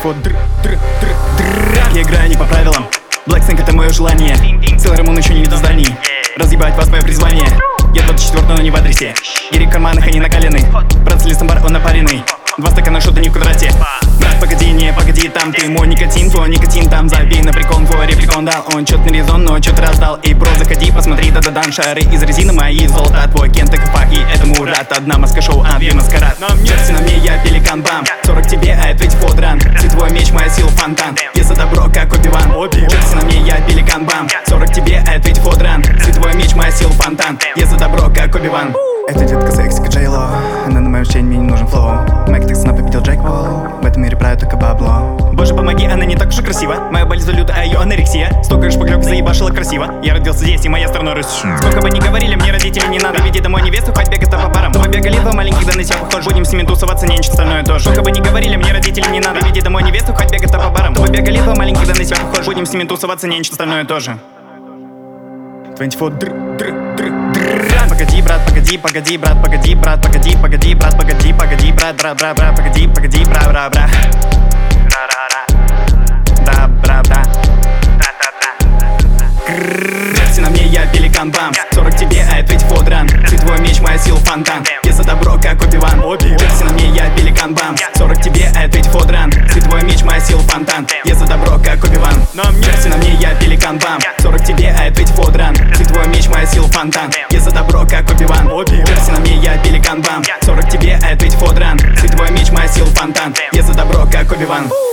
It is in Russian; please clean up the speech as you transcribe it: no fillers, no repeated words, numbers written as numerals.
Я играю не по правилам. Black это мое желание. Целый Рамон еще не видел зданий. Разъебать вас мое призвание. Я 24, но не в адресе. Гири в карманах, они накалены. Брат с листом бар, он напаренный. 2 стакана шота не в квадрате. Брат, погоди, не погоди, там ты мой никотин. Твой никотин там, забей на прикол. Твой репликон дал, он чё-то на резон, но чё-то раздал. Эй, бро, заходи, посмотри, да-да-дан. Шары из резины мои, золото твой кент, так и этому рад. Одна маска шоу, две маскарад. Джерси на мне, я пеликан, бам. 40 тебе, а это ведь фодран. Световой меч, моя сила фонтан. Я за добро, как Оби-Ван. Джерси на мне, я пеликан, бам. 40 тебе, а это ведь фодран. Световой меч, моя сила фонтан. Я за добро, как Оби-Ван. Эта детка секси, как Джейло. Она на моем чейне, мне не нужен флоу. Майк Текстона победил Джек Пол. В этом мире правит только бабло. Боже, помоги, она не так уж и красива. Моя болезнь люта, а ее анорексия. Столько шпаклёк заебашила красиво. Я родился здесь, и моя страна рыс. Сколько бы ни говорили, мне родители не надо. Веди домой невесту, хоть бегать-то по барам. Мы бегали два маленьких, да на себя похож. Будем с ними тусоваться, не ничего остальное тоже. Сколько бы ни говорили, мне родители не надо. Веди домой невесту, хоть бегать-то по барам. Мы бегали два маленьких, да на себя похож. Будем с ними тусоваться, не ничего остальное тоже. 24 Погоди, брат, погоди, погоди, брат, погоди, брат, погоди, погоди, брат, погоди, погоди, брат, бра, погоди, погоди, бра. Да, бра. Джерси на мне, я пеликан, бам. 40 тебе, а это ведь фодран. Световой меч, моя сила фонтан. Я за добро, как Оби-Ван. Джерси на мне, я пеликан, бам. 40 тебе, а это ведь фодран. Световой меч, моя сила фонтан. Я за добро, как Оби-Ван. Джерси на мне, я пеликан, бам. 40 тебе, а это ведь фодран. Световой меч, моя сила фонтан. Я за добро, как Оби-Ван. Джерси на мне, я пеликан, бам. 40 тебе, а это ведь фодран. Световой меч, моя сила фонтан. Я за добро, как Оби-Ван.